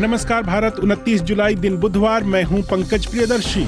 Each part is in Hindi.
नमस्कार भारत, 29 जुलाई दिन बुधवार, मैं हूं पंकज प्रियदर्शी।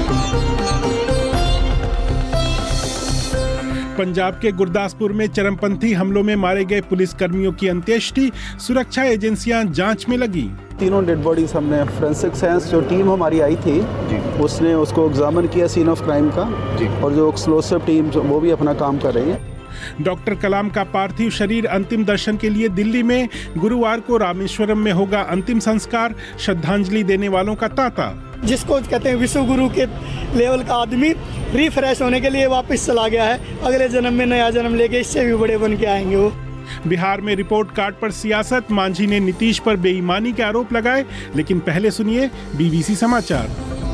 पंजाब के गुरदासपुर में चरमपंथी हमलों में मारे गए पुलिस कर्मियों की अंत्येष्टि, सुरक्षा एजेंसियां जांच में लगी। तीनों डेड बॉडीज हमने फोरेंसिक साइंस जो टीम हमारी आई थी उसने उसको एग्जामिन किया सीन ऑफ क्राइम का, और जो एक्सप्लोसिव टीम वो भी अपना काम कर रही है। डॉक्टर कलाम का पार्थिव शरीर अंतिम दर्शन के लिए दिल्ली में, गुरुवार को रामेश्वरम में होगा अंतिम संस्कार, श्रद्धांजलि देने वालों का तांता। जिसको कहते हैं विश्व गुरु के लेवल का आदमी रिफ्रेश होने के लिए वापस चला गया है, अगले जन्म में नया जन्म लेके इससे भी बड़े बन के आएंगे वो। बिहार में रिपोर्ट कार्ड पर सियासत, मांझी ने नीतीश पर बेईमानी के आरोप लगाए, लेकिन पहले सुनिए बीबीसी समाचार।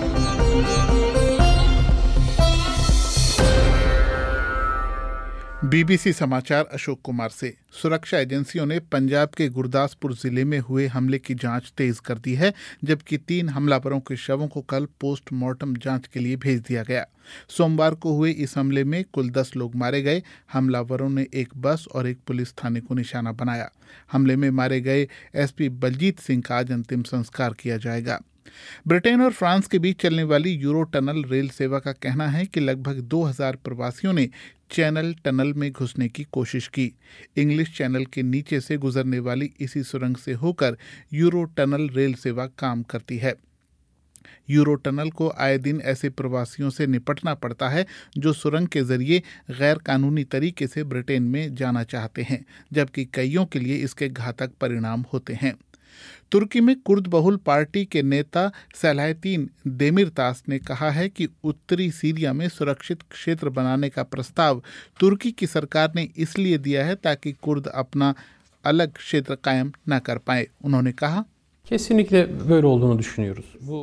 बीबीसी समाचार अशोक कुमार से। सुरक्षा एजेंसियों ने पंजाब के गुरदासपुर जिले में हुए हमले की जांच तेज कर दी है, जबकि 3 हमलावरों के शवों को कल पोस्टमार्टम जांच के लिए भेज दिया गया। सोमवार को हुए इस हमले में कुल 10 लोग मारे गए। हमलावरों ने एक बस और एक पुलिस थाने को निशाना बनाया। हमले में मारे गए एसपी बलजीत सिंह का आज अंतिम संस्कार किया जाएगा। ब्रिटेन और फ्रांस के बीच चलने वाली यूरो टनल रेल सेवा का कहना है कि लगभग 2000 प्रवासियों ने चैनल टनल में घुसने की कोशिश की। इंग्लिश चैनल के नीचे से गुजरने वाली इसी सुरंग से होकर यूरो टनल रेल सेवा काम करती है। यूरो टनल को आए दिन ऐसे प्रवासियों से निपटना पड़ता है जो सुरंग के जरिए गैर कानूनी तरीके से ब्रिटेन में जाना चाहते हैं, जबकि कईयों के लिए इसके घातक परिणाम होते हैं। तुर्की में कुर्द बहुल पार्टी के नेता सलाहतीन देमिरतास ने कहा है कि उत्तरी सीरिया में सुरक्षित क्षेत्र बनाने का प्रस्ताव तुर्की की सरकार ने इसलिए दिया है ताकि कुर्द अपना अलग क्षेत्र कायम न कर पाए। उन्होंने कहा, Kesinlikle böyle olduğunu düşünüyoruz.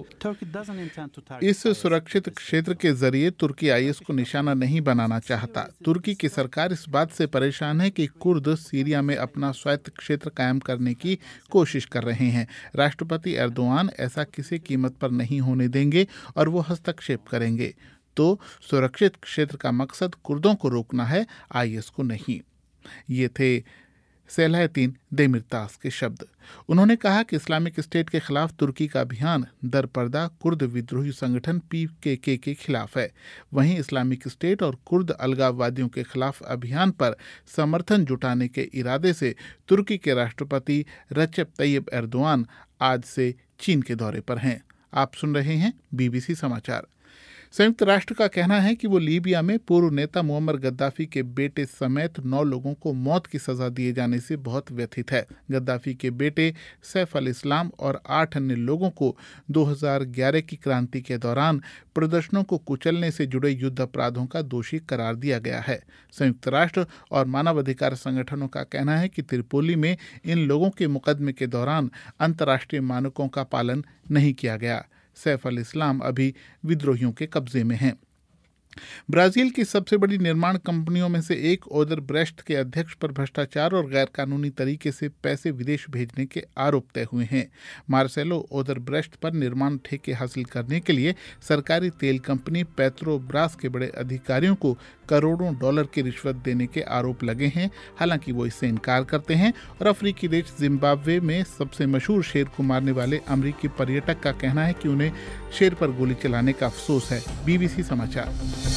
इस सुरक्षित क्षेत्र के जरिए तुर्की आईएस को निशाना नहीं बनाना चाहता। तुर्की की सरकार इस बात से परेशान है कि कुर्द सीरिया में अपना स्वायत्त क्षेत्र कायम करने की कोशिश कर रहे हैं। राष्ट्रपति एर्दोआन ऐसा किसी कीमत पर नहीं होने देंगे और वो हस्तक्षेप करेंगे। तो सुरक्षित क्षेत्र का मकसद कुर्दों को रोकना है, आईएस को नहीं। ये थे सलाहतीन देमिरतास के शब्द। उन्होंने कहा कि इस्लामिक स्टेट के खिलाफ तुर्की का अभियान दरपर्दा कुर्द विद्रोही संगठन पीकेके के खिलाफ है। वहीं इस्लामिक स्टेट और कुर्द अलगाववादियों के खिलाफ अभियान पर समर्थन जुटाने के इरादे से तुर्की के राष्ट्रपति रजब तैयब एर्दोआन आज से चीन के दौरे पर हैं। आप सुन रहे हैं बीबीसी समाचार। संयुक्त राष्ट्र का कहना है कि वो लीबिया में पूर्व नेता मुअम्मर गद्दाफी के बेटे समेत 9 लोगों को मौत की सजा दिए जाने से बहुत व्यथित है। गद्दाफी के बेटे सैफ अल इस्लाम और 8 अन्य लोगों को 2011 की क्रांति के दौरान प्रदर्शनों को कुचलने से जुड़े युद्ध अपराधों का दोषी करार दिया गया है। संयुक्त राष्ट्र और मानवाधिकार संगठनों का कहना है कि त्रिपोली में इन लोगों के मुकदमे के दौरान अंतर्राष्ट्रीय मानकों का पालन नहीं किया गया। सैफ अल इस्लाम अभी विद्रोहियों के कब्जे में हैं। ब्राजील की सबसे बड़ी निर्माण कंपनियों में से एक ओदरब्रेश्ट के अध्यक्ष पर भ्रष्टाचार और गैरकानूनी तरीके से पैसे विदेश भेजने के आरोप तय हुए हैं। मार्सेलो ओदरब्रेश्ट पर निर्माण ठेके हासिल करने के लिए सरकारी तेल कंपनी पेट्रोब्रास के बड़े अधिकारियों को करोड़ों डॉलर की रिश्वत देने के आरोप लगे हैं। हालांकि वो इससे इनकार करते हैं और अफ्रीकी देश जिम्बाब्वे में सबसे मशहूर शेर को मारने वाले अमेरिकी पर्यटक का कहना है कि उन्हें शेर पर गोली चलाने का अफसोस है। बीबीसी समाचार।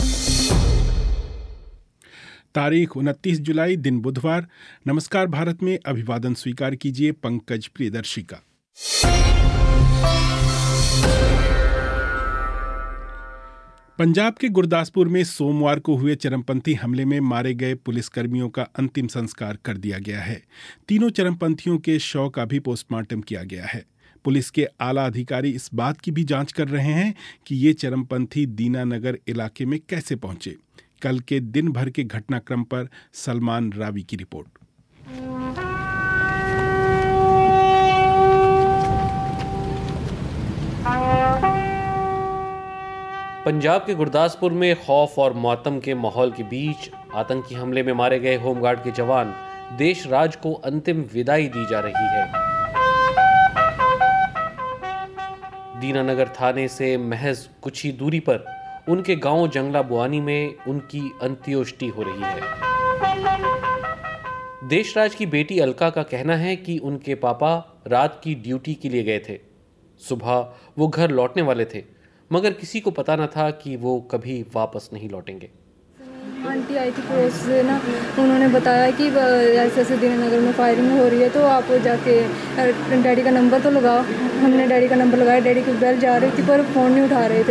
तारीख 29 जुलाई दिन बुधवार। नमस्कार भारत में अभिवादन स्वीकार कीजिए पंकज प्रियदर्शी का। पंजाब के गुरदासपुर में सोमवार को हुए चरमपंथी हमले में मारे गए पुलिसकर्मियों का अंतिम संस्कार कर दिया गया है। तीनों चरमपंथियों के शव का भी पोस्टमार्टम किया गया है। पुलिस के आला अधिकारी इस बात की भी जांच कर रहे हैं कि ये चरमपंथी दीनानगर इलाके में कैसे पहुंचे। कल के दिन भर के घटनाक्रम पर सलमान रावी की रिपोर्ट। पंजाब के गुरदासपुर में खौफ और मौतम के माहौल के बीच आतंकी हमले में मारे गए होमगार्ड के जवान देश राज को अंतिम विदाई दी जा रही है। दीनानगर थाने से महज कुछ ही दूरी पर उनके गांव जंगला बुआनी में उनकी अंत्योष्टि हो रही है। देशराज की बेटी अलका का कहना है कि उनके पापा रात की ड्यूटी के लिए गए थे। सुबह वो घर लौटने वाले थे, मगर किसी को पता न था कि वो कभी वापस नहीं लौटेंगे। आंटी आई थी पड़ोस से ना, उन्होंने बताया कि ऐसे ऐसे दीनानगर में फायरिंग हो रही है, तो आप जाके डैडी का नंबर तो लगाओ। हमने डैडी का नंबर लगाया, डैडी की बेल जा रही थी पर फ़ोन नहीं उठा रहे थे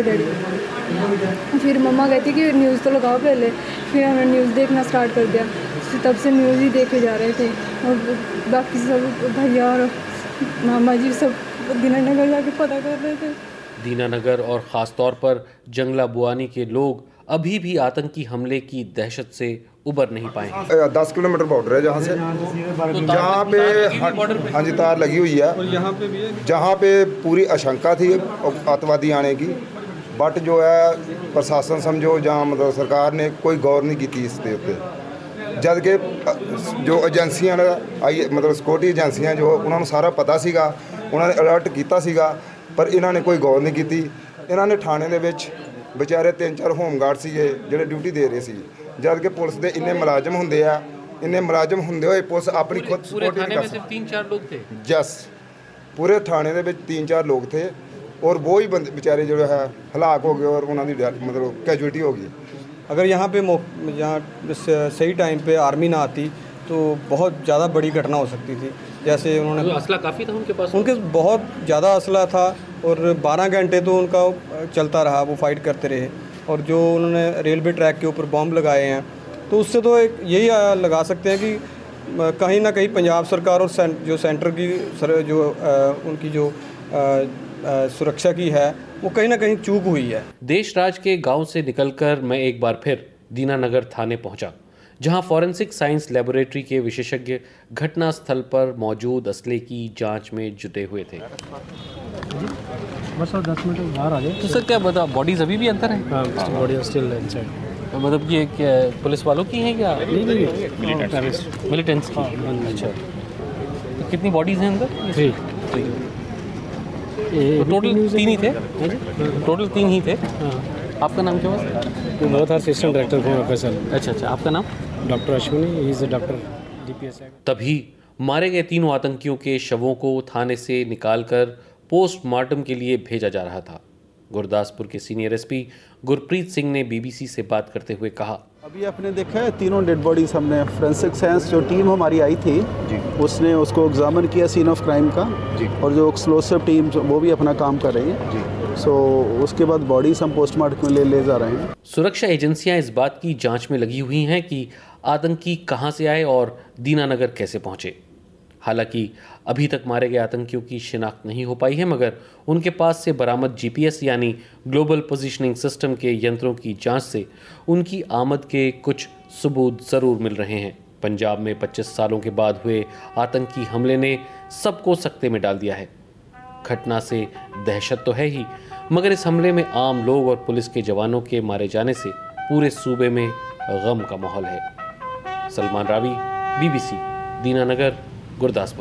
डैडी। फिर मम्मा कहती कि न्यूज़ तो लगाओ पहले, फिर हमने न्यूज़ देखना स्टार्ट कर दिया। तब से न्यूज़ ही देखे जा रहे थे और बाकी सब भैया और मामा जी सब दीनानगर जाके पता कर रहे थे। दीनानगर और ख़ास तौर पर जंगला बुआनी के लोग अभी भी आतंकी हमले की दहशत से उबर नहीं पाए। 10 किलोमीटर बॉर्डर है जहाँ से, जहाँ पे हाँ जी तार लगी हुई है, जहाँ पे पूरी आशंका थी आतंकवादी आने की, बट जो है प्रशासन समझो जहाँ मतलब सरकार ने कोई गौर नहीं की इस पे उत्ते। जद के जो एजेंसियां आई मतलब सिक्योरिटी एजेंसियां जो उन्होंने सारा पता सीगा, उन्होंने अलर्ट किया सीगा, पर इन्होंने कोई गौर नहीं की। इन्होंने थाने दे विच बेचारे 3-4 होमगार्ड सीगे ਜਿਹੜੇ ड्यूटी दे रहे सी, जद के पुलिस ਦੇ ਇੰਨੇ ਮੁਲਾਜ਼ਮ ਹੁੰਦੇ ਆ, ਇੰਨੇ ਮੁਲਾਜ਼ਮ ਹੁੰਦੇ ਹੋਏ ਪੁਲਿਸ ਆਪਣੀ खुद पूरे थाने में सिर्फ 3-4 लोग थे। यस, पूरे थाने दे विच 3-4 लोग थे और वो ही बंदे बेचारे जो है हलाक हो गए और उन्होंने मतलब कैजुअलिटी हो गई। अगर यहाँ पे यहाँ सही टाइम पे आर्मी ना आती तो बहुत ज़्यादा बड़ी घटना हो सकती थी। जैसे उन्होंने असला काफ़ी था उनके पास, उनके बहुत ज़्यादा असला था और 12 घंटे तो उनका चलता रहा, वो फाइट करते रहे। और जो उन्होंने रेलवे ट्रैक के ऊपर बॉम्ब लगाए हैं, तो उससे तो एक यही लगा सकते हैं कि कहीं ना कहीं पंजाब सरकार और जो सेंटर की जो उनकी जो सुरक्षा की है वो कहीं ना कहीं चूक हुई है। देश राज के गांव से निकलकर मैं एक बार फिर दीनानगर थाने पहुंचा, जहां फॉरेंसिक साइंस लेबोरेटरी के विशेषज्ञ घटना स्थल पर मौजूद असले की जांच में जुटे हुए थे। बस 10 मिनट बाहर आ गए। तो सर क्या बता, बॉडीज अभी भी अंदर हैं? हाँ, बॉडी स्टिल इनसाइड। मतलब ये क्या पुलिस वालों की हैं क्या? नहीं, मिलिटेंट्स की। अच्छा, तो कितनी बॉडीज हैं अंदर? 3। तो टोटल 3 ही थे? टोटल 3 ही थे। आपका नाम क्या हुआ? बहुत असिस्टेंट डायरेक्टर प्रोफेसर। अच्छा, आपका नाम? Doctor Ashwini, he is doctor DPS। तभी मारे गए तीनों आतंकियों के शवों को थाने से निकालकर पोस्टमार्टम के लिए भेजा जा रहा था। गुरदासपुर के सीनियर SP गुरप्रीत सिंह ने BBC से बात करते हुए कहा, अभी आपने देखा है तीनों डेड बॉडीज हमने फोरेंसिक साइंस जो टीम हमारी आई थी उसने उसको एग्जामिन किया सीन ऑफ क्राइम का, और जो एक्सप्लोसिव टीम वो भी अपना काम कर रही है। सो उसके बाद बॉडीज हम पोस्टमार्टम में ले जा रहे हैं। सुरक्षा एजेंसियां इस बात की जांच में लगी हुई हैं कि आतंकी कहां से आए और दीनानगर कैसे पहुंचे। हालांकि अभी तक मारे गए आतंकियों की शिनाख्त नहीं हो पाई है, मगर उनके पास से बरामद GPS यानी ग्लोबल पोजीशनिंग सिस्टम के यंत्रों की जांच से उनकी आमद के कुछ सबूत ज़रूर मिल रहे हैं। पंजाब में 25 सालों के बाद हुए आतंकी हमले ने सबको सकते में डाल दिया है। घटना से दहशत तो है ही, मगर इस हमले में आम लोग और पुलिस के जवानों के मारे जाने से पूरे सूबे में गम का माहौल है। सलमान रावी, BBC, दीनानगर, गुरदासपुर।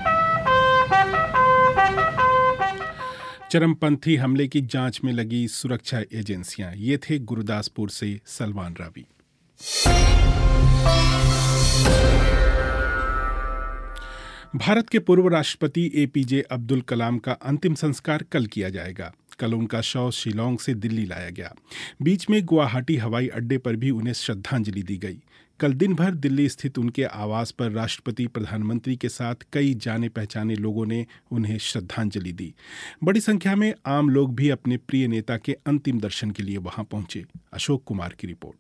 चरमपंथी हमले की जांच में लगी सुरक्षा एजेंसियां। ये थे गुरदासपुर से सलमान रावी। भारत के पूर्व राष्ट्रपति APJ अब्दुल कलाम का अंतिम संस्कार कल किया जाएगा। कल उनका शव शिलांग से दिल्ली लाया गया। बीच में गुवाहाटी हवाई अड्डे पर भी उन्हें श्रद्धांजलि दी गई। कल दिन भर दिल्ली स्थित उनके आवास पर राष्ट्रपति, प्रधानमंत्री के साथ कई जाने पहचाने लोगों ने उन्हें श्रद्धांजलि दी। बड़ी संख्या में आम लोग भी अपने प्रिय नेता के अंतिम दर्शन के लिए वहां पहुंचे। अशोक कुमार की रिपोर्ट।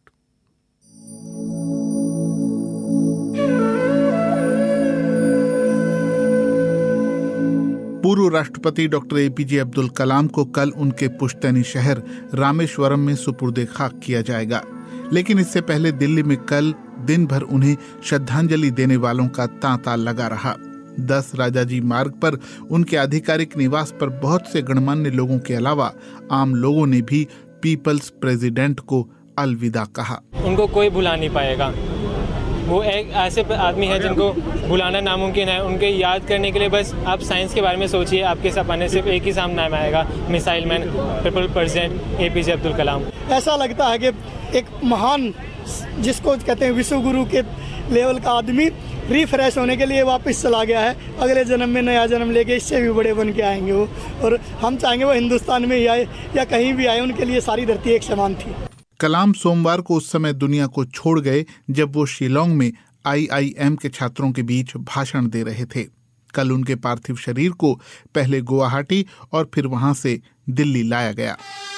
पूर्व राष्ट्रपति डॉक्टर APJ अब्दुल कलाम को कल उनके पुश्तैनी शहर रामेश्वरम में सुपुर्दे खाक किया जाएगा, लेकिन इससे पहले दिल्ली में कल दिन भर उन्हें श्रद्धांजलि देने वालों का तांता लगा रहा। 10 राजाजी मार्ग पर उनके आधिकारिक निवास पर बहुत से गणमान्य लोगों के अलावा आम लोगों ने भी पीपल्स प्रेसिडेंट को अलविदा कहा। उनको कोई भुला नहीं पाएगा। वो एक ऐसे आदमी है जिनको भुलाना नामुमकिन है। उनके याद करने के लिए बस आप साइंस के बारे में सोचिए, आपके सपने सिर्फ एक ही सामने आएगा, missile man, people president APJ Abdul Kalam. ऐसा लगता है कि एक महान जिसको कहते हैं विश्व गुरु के लेवल का आदमी रिफ्रेश होने के लिए वापस चला गया है। अगले जन्म में नया जन्म लेके इससे भी बड़े बन के आएंगे वो, और हम चाहेंगे वो हिंदुस्तान में ही आए या कहीं भी आए, उनके लिए सारी धरती एक समान थी। कलाम सोमवार को उस समय दुनिया को छोड़ गए जब वो शिलोंग में IIM के छात्रों के बीच भाषण दे रहे थे। कल उनके पार्थिव शरीर को पहले गुवाहाटी और फिर वहां से दिल्ली लाया गया।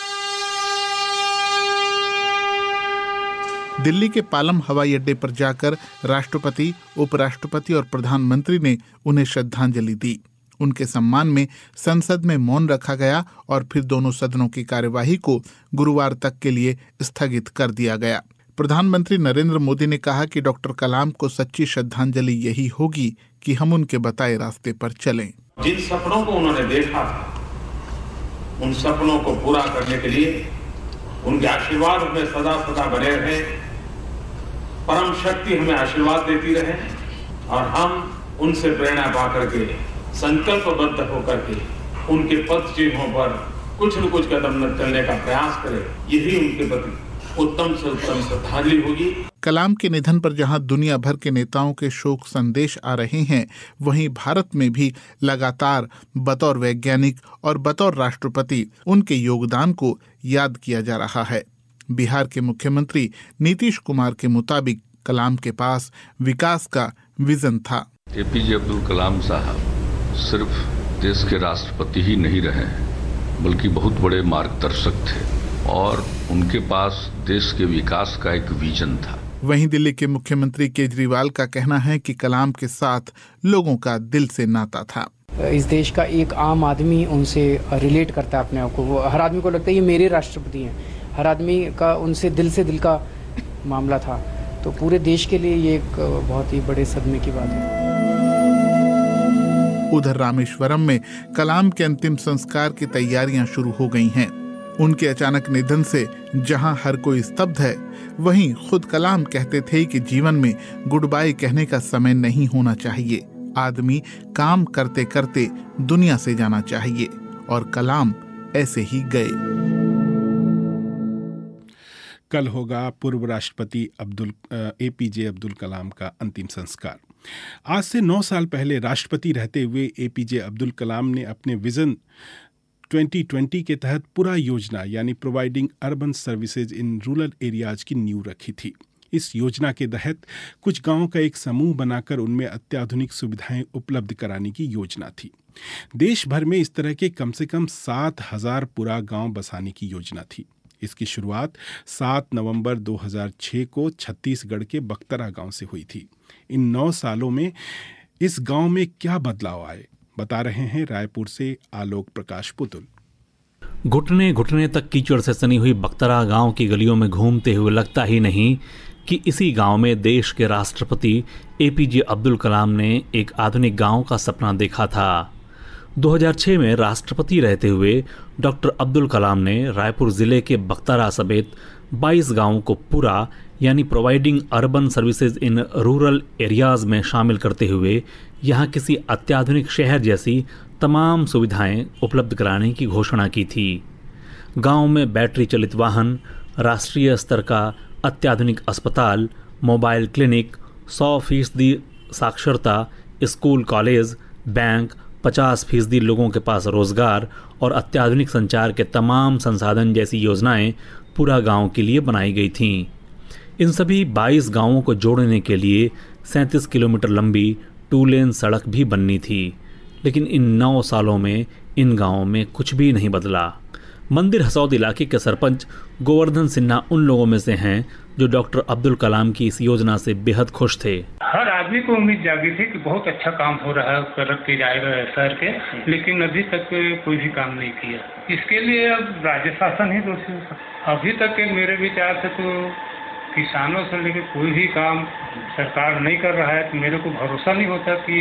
दिल्ली के पालम हवाई अड्डे पर जाकर राष्ट्रपति, उपराष्ट्रपति और प्रधानमंत्री ने उन्हें श्रद्धांजलि दी। उनके सम्मान में संसद में मौन रखा गया और फिर दोनों सदनों की कार्यवाही को गुरुवार तक के लिए स्थगित कर दिया गया। प्रधानमंत्री नरेंद्र मोदी ने कहा कि डॉक्टर कलाम को सच्ची श्रद्धांजलि यही होगी कि हम उनके बताए रास्ते पर चलें। जिन सपनों को उन्होंने देखा था, उन सपनों को पूरा करने के लिए उनके आशीर्वाद हमें सदा सदा बने रहे, परम शक्ति हमें आशीर्वाद देती रहे और हम उनसे प्रेरणा पा करके संकल्पबद्ध होकर के उनके पद चिन्हों पर कुछ न कुछ कदम न चलने का प्रयास करें। यही उनके प्रति उत्तम से उत्तम श्रद्धांजलि होगी। कलाम के निधन पर जहां दुनिया भर के नेताओं के शोक संदेश आ रहे हैं, वहीं भारत में भी लगातार बतौर वैज्ञानिक और बतौर राष्ट्रपति उनके योगदान को याद किया जा रहा है। बिहार के मुख्यमंत्री नीतीश कुमार के मुताबिक कलाम के पास विकास का विजन था। APJ अब्दुल कलाम साहब सिर्फ देश के राष्ट्रपति ही नहीं रहे, बल्कि बहुत बड़े मार्गदर्शक थे और उनके पास देश के विकास का एक विजन था। वहीं दिल्ली के मुख्यमंत्री केजरीवाल का कहना है कि कलाम के साथ लोगों का दिल से नाता था। इस देश का एक आम आदमी उनसे रिलेट करता है अपने आप को। वो हर आदमी को लगता है ये मेरे राष्ट्रपति हैं। हर आदमी का उनसे दिल से दिल का मामला था। तो पूरे देश के लिए ये एक बहुत ही बड़े सदमे की बात है। उधर रामेश्वरम में कलाम के अंतिम संस्कार की तैयारियां शुरू हो गई हैं। उनके अचानक निधन से जहां हर कोई स्तब्ध है, वहीं खुद कलाम कहते थे कि जीवन में गुड बाय कहने का समय नहीं होना चाहिए। आदमी काम करते करते दुनिया से जाना चाहिए, और कलाम ऐसे ही गए। कल होगा पूर्व राष्ट्रपति APJ अब्दुल कलाम का अंतिम संस्कार। आज से 9 साल पहले राष्ट्रपति रहते हुए APJ अब्दुल कलाम ने अपने विजन 2020 के तहत पूरा योजना यानी providing urban services in rural areas की नींव रखी थी। इस योजना के तहत कुछ गांवों का एक समूह बनाकर उनमें अत्याधुनिक सुविधाएं उपलब्ध कराने की योजना थी। देश भर में इस तरह के कम से कम 7,000 पूरा गांव बसाने की योजना थी। इसकी शुरुआत 7 नवंबर 2006 को छत्तीसगढ़ के बख्तरा गांव से हुई थी। इन 9 सालों में इस गांव में क्या बदलाव आए, बता रहे हैं रायपुर से आलोक प्रकाश पुतुल। घुटने घुटने तक कीचड़ से सनी हुई बख्तरा गांव की गलियों में घूमते हुए लगता ही नहीं कि इसी गांव में देश के राष्ट्रपति APJ अब्दुल कलाम ने एक आधुनिक गांव का सपना देखा था। 2006 में राष्ट्रपति रहते हुए डॉक्टर अब्दुल कलाम ने रायपुर जिले के बख्तरा समेत 22 गांवों को पूरा यानी providing urban services in rural areas में शामिल करते हुए यहां किसी अत्याधुनिक शहर जैसी तमाम सुविधाएं उपलब्ध कराने की घोषणा की थी। गांव में बैटरी चलित वाहन, राष्ट्रीय स्तर का अत्याधुनिक अस्पताल, मोबाइल क्लिनिक, 100% साक्षरता, स्कूल कॉलेज, बैंक, 50% लोगों के पास रोजगार और अत्याधुनिक संचार के तमाम संसाधन जैसी योजनाएं पूरा गांव के लिए बनाई गई थीं। इन सभी 22 गांवों को जोड़ने के लिए 37 किलोमीटर लंबी 2 लेन सड़क भी बननी थी, लेकिन इन 9 सालों में इन गांवों में कुछ भी नहीं बदला। मंदिर हसौद इलाके के सरपंच गोवर्धन सिन्हा उन लोगों में से हैं जो डॉक्टर अब्दुल कलाम की इस योजना से बेहद खुश थे। हर आदमी को उम्मीद जागी थी कि बहुत अच्छा काम हो रहा है, करके जाएगा शहर के, लेकिन अभी तक कोई भी काम नहीं किया। इसके लिए अब राज्य शासन ही दोषी हो सकता। अभी तक मेरे विचार से तो किसानों से लेकर कोई भी काम सरकार नहीं कर रहा है, तो मेरे को भरोसा नहीं होता कि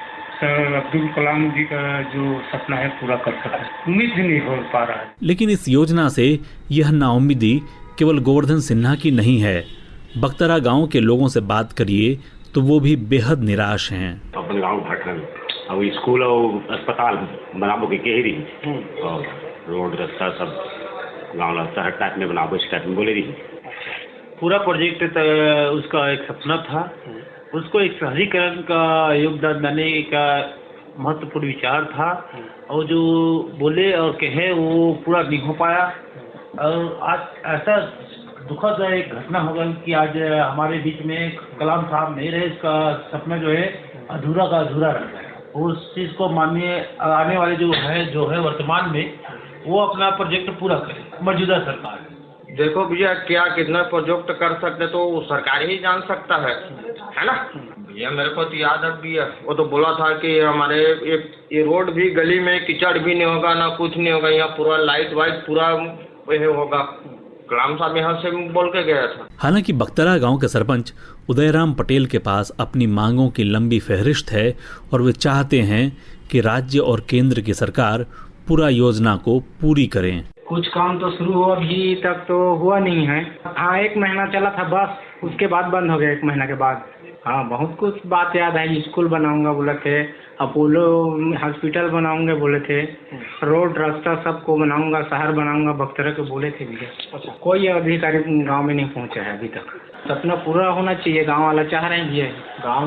अब्दुल कलाम जी का जो सपना है पूरा कर सके। उम्मीद ही नहीं हो पा रहा है। लेकिन इस योजना से यह नाउम्मीदी केवल गोवर्धन सिन्हा की नहीं है। बख्तरा गांव के लोगों से बात करिए तो वो भी बेहद निराश हैं। अपन गांव भटकन अब स्कूल और अस्पताल बनाबो के ही रही और रोड रास्ता सब गांव शहर टाइप में बनाबो इस टाइप में बोले रही। पूरा प्रोजेक्ट उसका एक सपना था उसको एक शहरीकरण का योगदान देने का महत्वपूर्ण विचार था, और जो बोले और कहे वो पूरा नहीं हो पाया। और आज ऐसा दुखद एक घटना हो गई कि आज हमारे बीच में कलाम साहब नहीं रहे, इसका सपना जो है अधूरा का अधूरा रह गया। उस चीज़ को माननीय आने वाले जो है वर्तमान में वो अपना प्रोजेक्ट पूरा करे मौजूदा सरकार। देखो भैया, क्या कितना प्रोजेक्ट कर सकते तो सरकार ही जान सकता है ना भैया। मेरे को तो याद अब भी है, वो तो बोला था कि हमारे ये रोड भी गली में कीचड़ भी नहीं होगा, ना कुछ नहीं होगा, यहाँ पूरा लाइट वाइट पूरा होगा। कलाम साहब यहाँ से बोल के गया था। हालांकि बख्तरा गांव के सरपंच उदयराम पटेल के पास अपनी मांगों की लंबी फहरिस्त है और वे चाहते हैं कि राज्य और केंद्र की सरकार पूरा योजना को पूरी करें। कुछ काम तो शुरू हो, अभी तक तो हुआ नहीं है। हाँ, 1 महीना चला था बस, उसके बाद बंद हो गया 1 महीना के बाद। हाँ, बहुत कुछ बात याद है। स्कूल बनाऊंगा बोले थे, अपोलो हॉस्पिटल बनाऊंगे बोले थे, रोड रास्ता सबको बनाऊंगा, शहर बनाऊंगा बख्तरा के बोले थे भैया। कोई अधिकारी गांव में नहीं पहुंचा है अभी तक। सपना पूरा होना चाहिए, गांव वाला चाह रहे हैं भैया। गांव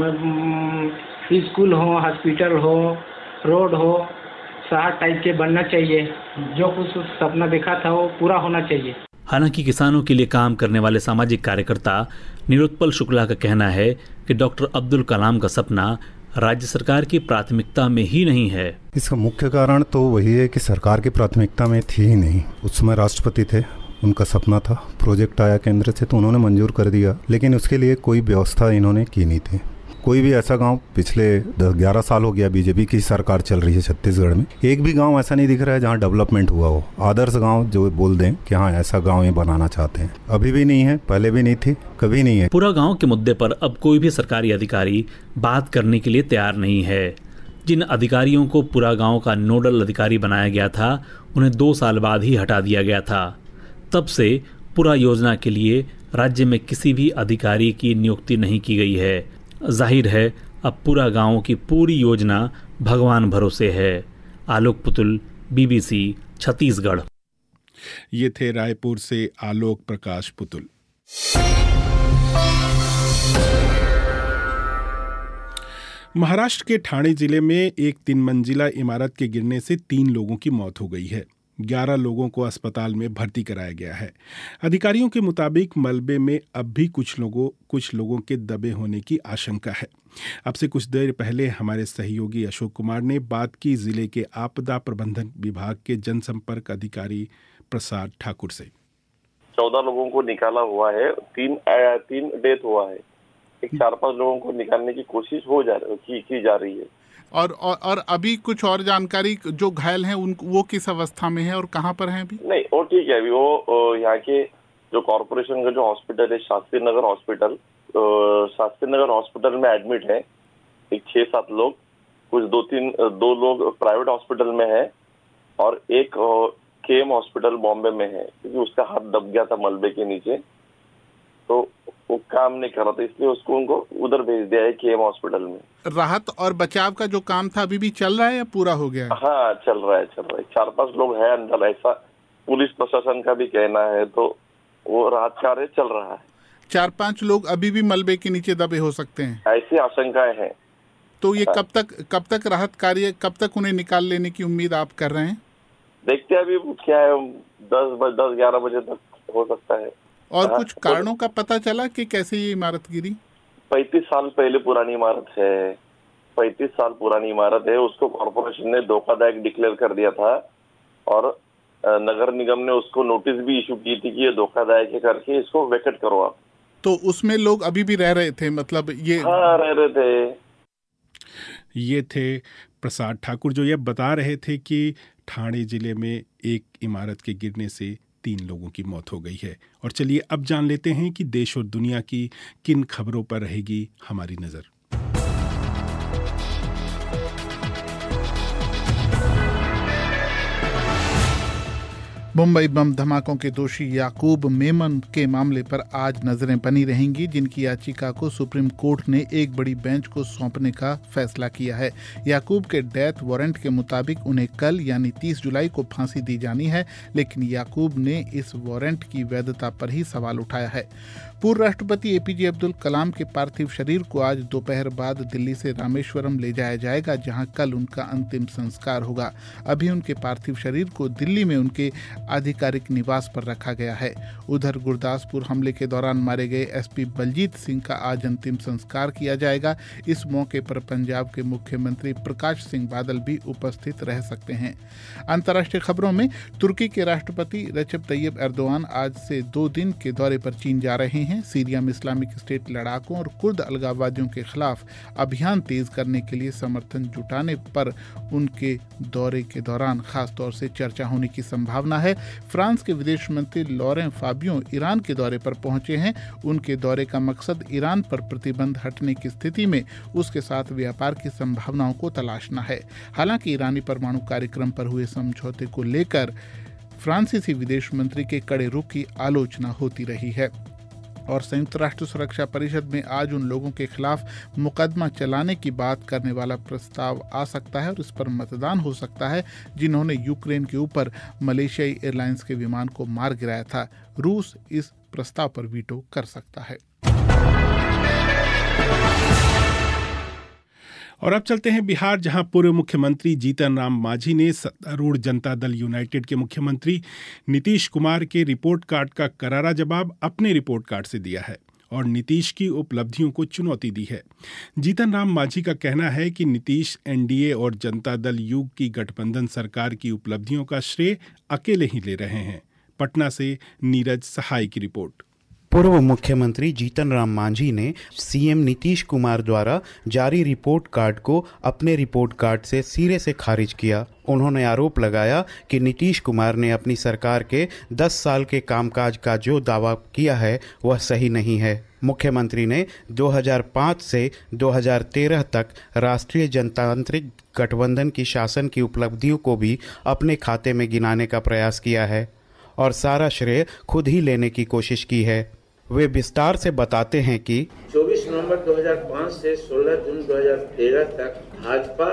में स्कूल हो, हॉस्पिटल हो, रोड हो, शहर टाइप के बनना चाहिए। जो कुछ सपना देखा था वो पूरा होना चाहिए। हालांकि किसानों के लिए काम करने वाले सामाजिक कार्यकर्ता निरुत्पल शुक्ला का कहना है कि डॉक्टर अब्दुल कलाम का सपना राज्य सरकार की प्राथमिकता में ही नहीं है। इसका मुख्य कारण तो वही है कि सरकार की प्राथमिकता में थी ही नहीं। उस समय राष्ट्रपति थे, उनका सपना था, प्रोजेक्ट आया केंद्र से तो उन्होंने मंजूर कर दिया, लेकिन उसके लिए कोई व्यवस्था इन्होंने की नहीं थी। कोई भी ऐसा गांव, पिछले 10-11 साल हो गया बीजेपी की सरकार चल रही है छत्तीसगढ़ में, एक भी गांव ऐसा नहीं दिख रहा है जहां डेवलपमेंट हुआ हो। आदर्श गांव जो बोल दें कि हाँ ऐसा गांव ये बनाना चाहते हैं, अभी भी नहीं है, पहले भी नहीं थी, कभी नहीं है। पूरा गांव के मुद्दे पर अब कोई भी सरकारी अधिकारी बात करने के लिए तैयार नहीं है। जिन अधिकारियों को पूरा गाँव का नोडल अधिकारी बनाया गया था उन्हें 2 साल बाद ही हटा दिया गया था। तब से पूरा योजना के लिए राज्य में किसी भी अधिकारी की नियुक्ति नहीं की गई है। जाहिर है अब पूरा गांव की पूरी योजना भगवान भरोसे है। आलोक पुतुल, BBC, छत्तीसगढ़। ये थे रायपुर से आलोक प्रकाश पुतुल। महाराष्ट्र के ठाणे जिले में एक 3 मंजिला इमारत के गिरने से 3 लोगों की मौत हो गई है। 11 लोगों को अस्पताल में भर्ती कराया गया है। अधिकारियों के मुताबिक मलबे में अब भी कुछ लोगों के दबे होने की आशंका है। अब से कुछ देर पहले हमारे सहयोगी अशोक कुमार ने बात की जिले के आपदा प्रबंधन विभाग के जनसंपर्क अधिकारी प्रसाद ठाकुर से। 14 लोगों को निकाला हुआ है, 3 डेथ हुआ है। 4-5 लोगों को निकालने की कोशिश की जा रही है। और अभी कुछ और जानकारी, जो घायल हैं वो किस अवस्था में है और कहाँ पर हैं अभी? नहीं, वो ठीक है। अभी वो यहाँ के जो कॉर्पोरेशन का जो हॉस्पिटल है शास्त्री नगर हॉस्पिटल में एडमिट है। एक 6-7 लोग, कुछ 2 लोग प्राइवेट हॉस्पिटल में है और एक KM हॉस्पिटल बॉम्बे में है, क्योंकि उसका हाथ दब गया था मलबे के नीचे, तो वो काम नहीं कर रहा था, इसलिए उनको उधर भेज दिया है KM हॉस्पिटल में। राहत और बचाव का जो काम था अभी भी चल रहा है या पूरा हो गया? हाँ, चल रहा है। 4-5 लोग हैं अंदर, ऐसा पुलिस प्रशासन का भी कहना है, तो वो राहत कार्य चल रहा है। 4-5 लोग अभी भी मलबे के नीचे दबे हो सकते हैं, ऐसी आशंकाएं हैं। तो ये कब तक राहत कार्य, कब तक उन्हें निकाल लेने की उम्मीद आप कर रहे हैं? देखते हैं अभी क्या है, 10-11 बजे तक हो सकता है। और कुछ कारणों का पता चला कि कैसे ये इमारत गिरी? 35 साल पहले पुरानी इमारत है। 35 साल पुरानी इमारत है, उसको कॉर्पोरेशन ने धोखादायक डिक्लेयर कर दिया था और नगर निगम ने उसको नोटिस भी इशू की थी कि ये धोखादायक है करके, इसको वैकेट करो आप। तो उसमें लोग अभी भी रह रहे थे, मतलब ये? हाँ, रह रहे थे। ये थे प्रसाद ठाकुर, जो ये बता रहे थे कि ठाणे जिले में एक इमारत के गिरने से 3 लोगों की मौत हो गई है। और चलिए अब जान लेते हैं कि देश और दुनिया की किन खबरों पर रहेगी हमारी नजर। मुंबई बम धमाकों के दोषी याकूब मेमन के मामले पर आज नजरें बनी रहेंगी, जिनकी याचिका को सुप्रीम कोर्ट ने एक बड़ी बेंच को सौंपने का फैसला किया है। याकूब के डेथ वारंट के मुताबिक उन्हें कल यानी 30 जुलाई को फांसी दी जानी है, लेकिन याकूब ने इस वारंट की वैधता पर ही सवाल उठाया है। पूर्व राष्ट्रपति एपीजे अब्दुल कलाम के पार्थिव शरीर को आज दोपहर बाद दिल्ली से रामेश्वरम ले जाया जाएगा, जहां कल उनका अंतिम संस्कार होगा। अभी उनके पार्थिव शरीर को दिल्ली में उनके आधिकारिक निवास पर रखा गया है। उधर गुरदासपुर हमले के दौरान मारे गए एसपी बलजीत सिंह का आज अंतिम संस्कार किया जाएगा। इस मौके पर पंजाब के मुख्यमंत्री प्रकाश सिंह बादल भी उपस्थित रह सकते हैं। अंतर्राष्ट्रीय खबरों में तुर्की के राष्ट्रपति रजब तैयब एर्दोआन आज से 2 दिन के दौरे पर चीन जा रहे हैं। सीरिया में इस्लामिक स्टेट लड़ाकों और कुर्द अलगाववादियों के खिलाफ अभियान तेज करने के लिए समर्थन जुटाने पर उनके दौरे के दौरान खास तौर से चर्चा होने की संभावना है। फ्रांस के विदेश मंत्री लॉरें फाबियो ईरान के दौरे पर पहुंचे हैं। उनके दौरे का मकसद ईरान पर प्रतिबंध हटने की स्थिति में उसके साथ व्यापार की संभावनाओं को तलाशना है। हालांकि ईरानी परमाणु कार्यक्रम पर हुए समझौते को लेकर फ्रांसीसी विदेश मंत्री के कड़े रुख की आलोचना होती रही है। और संयुक्त राष्ट्र सुरक्षा परिषद में आज उन लोगों के खिलाफ मुकदमा चलाने की बात करने वाला प्रस्ताव आ सकता है और इस पर मतदान हो सकता है जिन्होंने यूक्रेन के ऊपर मलेशियाई एयरलाइंस के विमान को मार गिराया था। रूस इस प्रस्ताव पर वीटो कर सकता है। और अब चलते हैं बिहार, जहां पूर्व मुख्यमंत्री जीतन राम मांझी ने सत्तारूढ़ जनता दल यूनाइटेड के मुख्यमंत्री नीतीश कुमार के रिपोर्ट कार्ड का करारा जवाब अपने रिपोर्ट कार्ड से दिया है और नीतीश की उपलब्धियों को चुनौती दी है। जीतन राम मांझी का कहना है कि नीतीश एनडीए और जनता दल यूग की गठबंधन सरकार की उपलब्धियों का श्रेय अकेले ही ले रहे हैं। पटना से नीरज सहाय की रिपोर्ट। पूर्व मुख्यमंत्री जीतन राम मांझी ने सीएम नीतीश कुमार द्वारा जारी रिपोर्ट कार्ड को अपने रिपोर्ट कार्ड से सिरे से खारिज किया। उन्होंने आरोप लगाया कि नीतीश कुमार ने अपनी सरकार के 10 साल के कामकाज का जो दावा किया है वह सही नहीं है। मुख्यमंत्री ने 2005 से 2013 तक राष्ट्रीय जनतांत्रिक गठबंधन की शासन की उपलब्धियों को भी अपने खाते में गिनाने का प्रयास किया है और सारा श्रेय खुद ही लेने की कोशिश की है। वे विस्तार से बताते हैं कि 24 नवंबर 2005 से 16 जून 2013 तक भाजपा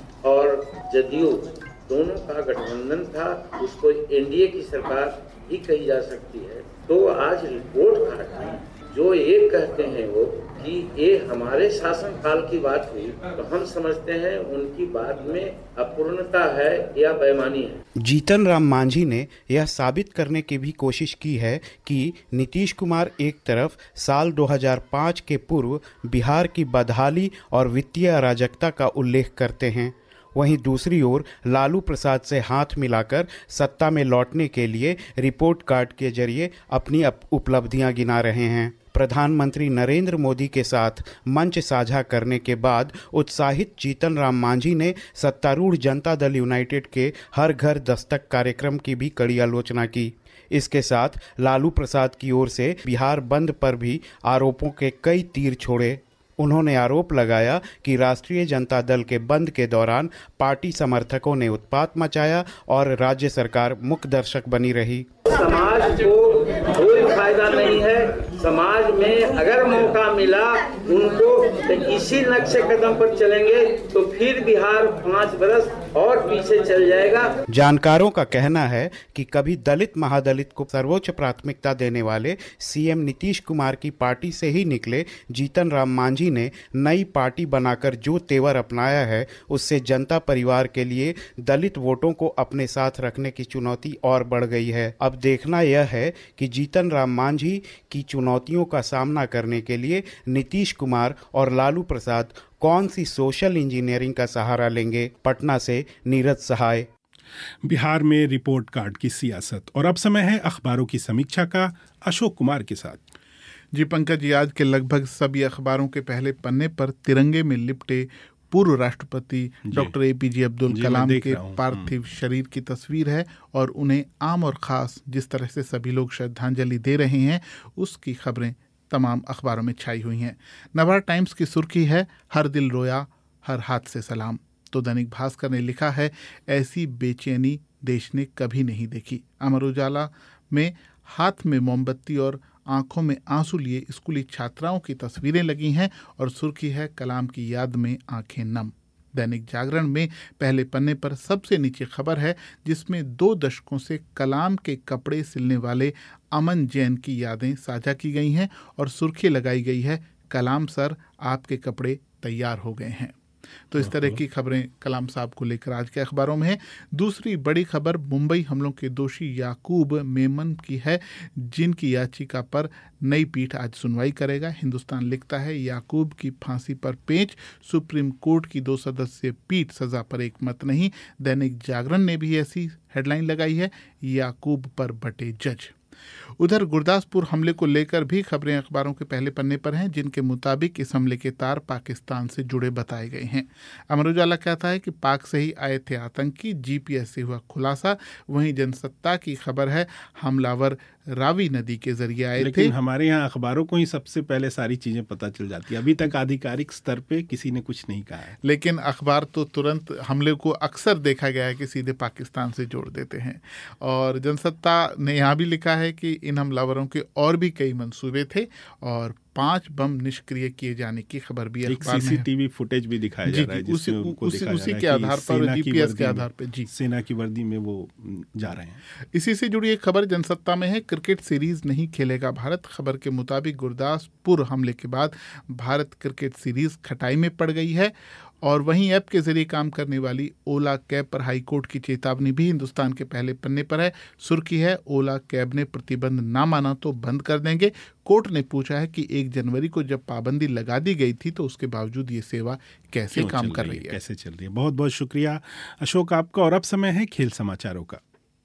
और जदयू दोनों का गठबंधन था। उसको एनडीए की सरकार भी कही जा सकती है। तो आज रिपोर्ट कार्ड जो ये कहते हैं वो कि ये हमारे शासन काल की बात हुई, तो हम समझते हैं उनकी बात में अपूर्णता है या बेईमानी है। जीतन राम मांझी ने यह साबित करने की भी कोशिश की है कि नीतीश कुमार एक तरफ साल 2005 के पूर्व बिहार की बदहाली और वित्तीय अराजकता का उल्लेख करते हैं, वहीं दूसरी ओर लालू प्रसाद से हाथ मिलाकर सत्ता में लौटने के लिए रिपोर्ट कार्ड के जरिए अपनी उपलब्धियां गिना रहे हैं। प्रधानमंत्री नरेंद्र मोदी के साथ मंच साझा करने के बाद उत्साहित जीतन राम मांझी ने सत्तारूढ़ जनता दल यूनाइटेड के हर घर दस्तक कार्यक्रम की भी कड़ी आलोचना की। इसके साथ लालू प्रसाद की ओर से बिहार बंद पर भी आरोपों के कई तीर छोड़े। उन्होंने आरोप लगाया कि राष्ट्रीय जनता दल के बंद के दौरान पार्टी समर्थकों ने उत्पात मचाया और राज्य सरकार मूकदर्शक बनी रही। समाज को कोई फायदा नहीं है। समाज में अगर मौका मिला उनको तो इसी नक्शे कदम पर चलेंगे तो फिर बिहार 5 बरस और पीछे चल जाएगा। जानकारों का कहना है कि कभी दलित महादलित को सर्वोच्च प्राथमिकता देने वाले सीएम नीतीश कुमार की पार्टी से ही निकले जीतन राम मांझी ने नई पार्टी बनाकर जो तेवर अपनाया है उससे जनता परिवार के लिए दलित वोटों को अपने साथ रखने की चुनौती और बढ़ गई है। अब देखना यह है कि जीतन राम मांझी की चुनौतियों का सामना करने के लिए नीतीश कुमार और लालू प्रसाद कौन सी सोशल इंजीनियरिंग का सहारा लेंगे। पटना से नीरज सहाय। बिहार में रिपोर्ट कार्ड की सियासत। और अब समय है अखबारों की समीक्षा का, अशोक कुमार के साथ। जी पंकज जी, आज के लगभग सभी अखबारों के पहले पन्ने पर तिरंगे में लिपटे पूर्व राष्ट्रपति डॉक्टर एपीजे अब्दुल कलाम के पार्थिव शरीर की तस्वीर है और उन्हें आम और खास जिस तरह से सभी लोग श्रद्धांजलि दे रहे हैं उसकी खबरें तमाम अखबारों में छाई हुई हैं। नवभारत टाइम्स की सुर्खी है, हर दिल रोया हर हाथ से सलाम। तो दैनिक भास्कर ने लिखा है, ऐसी बेचैनी देश ने कभी नहीं देखी। अमर उजाला में हाथ में मोमबत्ती और आंखों में आंसू लिए स्कूली छात्राओं की तस्वीरें लगी हैं और सुर्खी है, कलाम की याद में आंखें नम। दैनिक जागरण में पहले पन्ने पर सबसे नीचे खबर है जिसमें 2 दशकों से कलाम के कपड़े सिलने वाले अमन जैन की यादें साझा की गई हैं और सुर्खी लगाई गई है, कलाम सर आपके कपड़े तैयार हो गए हैं। तो इस तरह की खबरें कलाम साहब को लेकर आज के अखबारों में है। दूसरी बड़ी खबर मुंबई हमलों के दोषी याकूब मेमन की है, जिनकी याचिका पर नई पीठ आज सुनवाई करेगा। हिंदुस्तान लिखता है याकूब की फांसी पर पेंच, सुप्रीम कोर्ट की 2 सदस्यीय पीठ, सजा पर एक मत नहीं। दैनिक जागरण ने भी ऐसी हेडलाइन लगाई है, याकूब पर बटे जज। उधर गुरदासपुर हमले को लेकर भी खबरें अखबारों के पहले पन्ने पर हैं, जिनके मुताबिक इस हमले के तार पाकिस्तान से जुड़े बताए गए हैं। अमर उजाला कहता है कि पाक से ही आए थे आतंकी, जीपीएस से हुआ खुलासा। वहीं जनसत्ता की खबर है हमलावर रावी नदी के जरिए आए थे। लेकिन हमारे यहाँ अखबारों को ही सबसे पहले सारी चीजें पता चल जाती है, अभी तक आधिकारिक स्तर पे किसी ने कुछ नहीं कहा है। लेकिन अखबार तो तुरंत हमले को अक्सर देखा गया है कि सीधे पाकिस्तान से जोड़ देते हैं। और जनसत्ता ने यहाँ भी लिखा है कि इन हमलावरों के और भी कई मंसूबे थे और 5 बम निष्क्रिय किए जाने की खबर भी अखबार में है। सीसीटीवी फुटेज भी दिखाया जा रहा है, जिसमें उनको दिखाया जा रहा है उसी के आधार पर, जीपीएस के आधार पर जी सेना की वर्दी में वो जा रहे हैं। इसी से जुड़ी एक खबर जनसत्ता में है, क्रिकेट सीरीज नहीं खेलेगा भारत। खबर के मुताबिक गुरदासपुर हमले के बाद भारत क्रिकेट सीरीज खटाई में पड़ गई है। और वहीं ऐप के जरिए काम करने वाली ओला कैब पर हाईकोर्ट की चेतावनी भी हिंदुस्तान के पहले पन्ने पर है। सुर्खी है, ओला कैब ने प्रतिबंध ना माना तो बंद कर देंगे। कोर्ट ने पूछा है कि 1 जनवरी को जब पाबंदी लगा दी गई थी तो उसके बावजूद ये सेवा कैसे काम कर रही है, कैसे चल रही है। बहुत बहुत शुक्रिया अशोक आपका। और अब समय है खेल समाचारों का।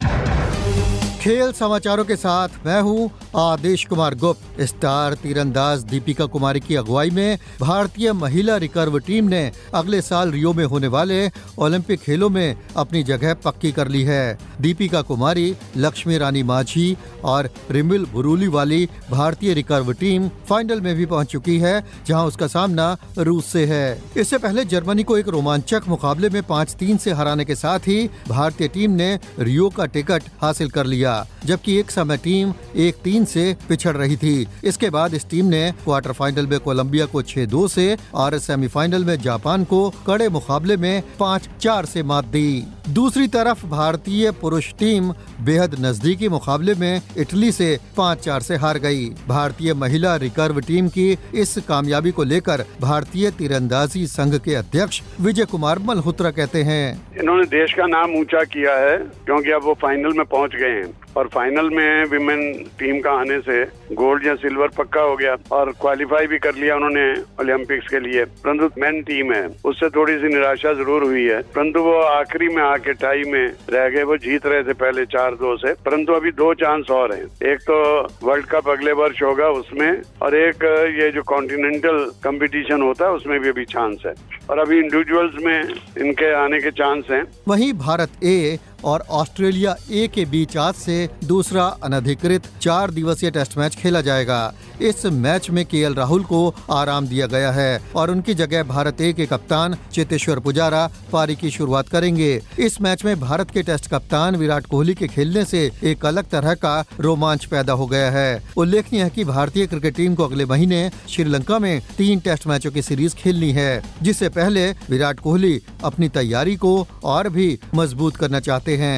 खेल समाचारों के साथ मैं हूं आदेश कुमार गुप्त। स्टार तीरंदाज दीपिका कुमारी की अगुवाई में भारतीय महिला रिकर्व टीम ने अगले साल रियो में होने वाले ओलंपिक खेलों में अपनी जगह पक्की कर ली है। दीपिका कुमारी, लक्ष्मी रानी माझी और रिमिल बुरूली वाली भारतीय रिकर्व टीम फाइनल में भी पहुंच चुकी है, जहां उसका सामना रूस से है। इससे पहले जर्मनी को एक रोमांचक मुकाबले में 5-3 से हराने के साथ ही भारतीय टीम ने रियो का टिकट हासिल कर लिया, जबकि एक समय टीम 1-3 से पिछड़ रही थी। इसके बाद इस टीम ने क्वार्टर फाइनल में कोलंबिया को 6-2 से और सेमीफाइनल में जापान को कड़े मुकाबले में 5-4 से मात दी। दूसरी तरफ भारतीय पुरुष टीम बेहद नजदीकी मुकाबले में इटली से 5-4 से हार गई। भारतीय महिला रिकर्व टीम की इस कामयाबी को लेकर भारतीय तीरंदाजी संघ के अध्यक्ष विजय कुमार मल्होत्रा कहते हैं, इन्होंने देश का नाम ऊंचा किया है क्योंकि अब वो फाइनल में पहुंच गए हैं और फाइनल में विमेन टीम का आने से गोल्ड या सिल्वर पक्का हो गया और क्वालिफाई भी कर लिया उन्होंने ओलंपिक्स के लिए। परंतु मेन टीम है उससे थोड़ी सी निराशा जरूर हुई है, परंतु वो आखिरी में आके टाई में रह गए। वो जीत रहे थे पहले 4-2 से, परंतु अभी 2 चांस और हैं। एक तो वर्ल्ड कप अगले वर्ष होगा उसमें, और एक ये जो कॉन्टिनेंटल कंपटीशन होता है उसमें भी अभी चांस है, और अभी इंडिविजुअल्स में इनके आने के चांस हैं। वहीं भारत ए और ऑस्ट्रेलिया ए के बीच आज से दूसरा अनधिकृत 4 दिवसीय टेस्ट मैच खेला जाएगा। इस मैच में केएल राहुल को आराम दिया गया है और उनकी जगह भारत ए के कप्तान चेतेश्वर पुजारा पारी की शुरुआत करेंगे। इस मैच में भारत के टेस्ट कप्तान विराट कोहली के खेलने से एक अलग तरह का रोमांच पैदा हो गया है। उल्लेखनीय है कि भारतीय क्रिकेट टीम को अगले महीने श्रीलंका में 3 टेस्ट मैचों की सीरीज खेलनी है, जिससे पहले विराट कोहली अपनी तैयारी को और भी मजबूत करना चाहते हैं।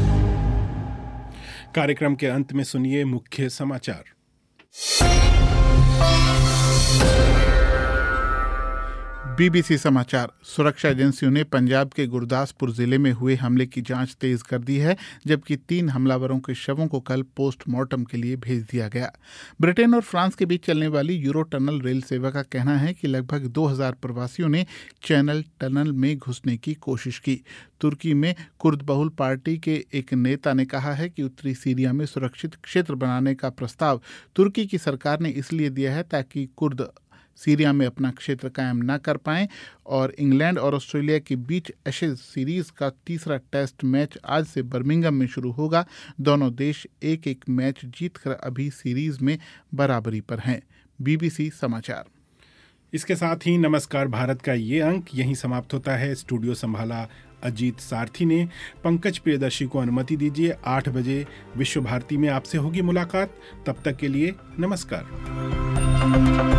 कार्यक्रम के अंत में सुनिए मुख्य समाचार। बीबीसी समाचार। सुरक्षा एजेंसियों ने पंजाब के गुरदासपुर जिले में हुए हमले की जांच तेज कर दी है, जबकि 3 हमलावरों के शवों को कल पोस्टमार्टम के लिए भेज दिया गया। ब्रिटेन और फ्रांस के बीच चलने वाली यूरो टनल रेल सेवा का कहना है कि लगभग 2000 प्रवासियों ने चैनल टनल में घुसने की कोशिश की। तुर्की में कुर्द बहुल पार्टी के एक नेता ने कहा है कि उत्तरी सीरिया में सुरक्षित क्षेत्र बनाने का प्रस्ताव तुर्की की सरकार ने इसलिए दिया है ताकि कुर्द सीरिया में अपना क्षेत्र कायम न कर पाएं। और इंग्लैंड और ऑस्ट्रेलिया के बीच एशेज सीरीज का तीसरा टेस्ट मैच आज से बर्मिंघम में शुरू होगा। दोनों देश 1-1 मैच जीतकर अभी सीरीज में बराबरी पर हैं। बीबीसी समाचार। इसके साथ ही नमस्कार भारत का ये अंक यहीं समाप्त होता है। स्टूडियो संभाला अजीत सारथी ने। पंकज प्रियदर्शी को अनुमति दीजिए। 8 बजे विश्व भारती में आपसे होगी मुलाकात। तब तक के लिए नमस्कार।